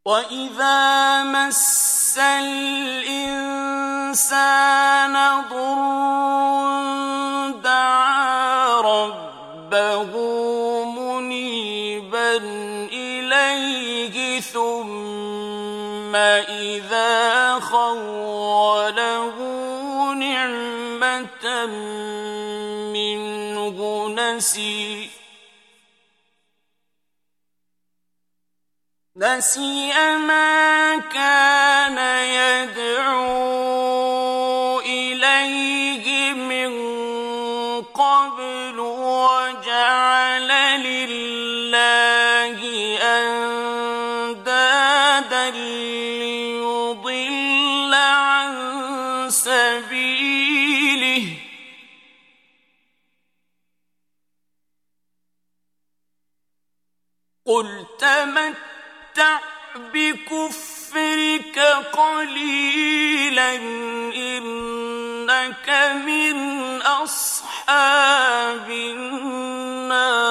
وَإِذَا مَسَّ الْإِنسَانَ ضُرٌّ دَعَا رَبَّهُ مُنِيبًا إِلَيْهِ ثُمَّ إِذَا خَوَّلَهُ نِعْمَةً مِّنْهُ نسي ما كان يدعو إليه من قبل وجعل لله أندادا ليضل عن سبيله قل تمتع بكفرك قليلا إنك من أصحاب النار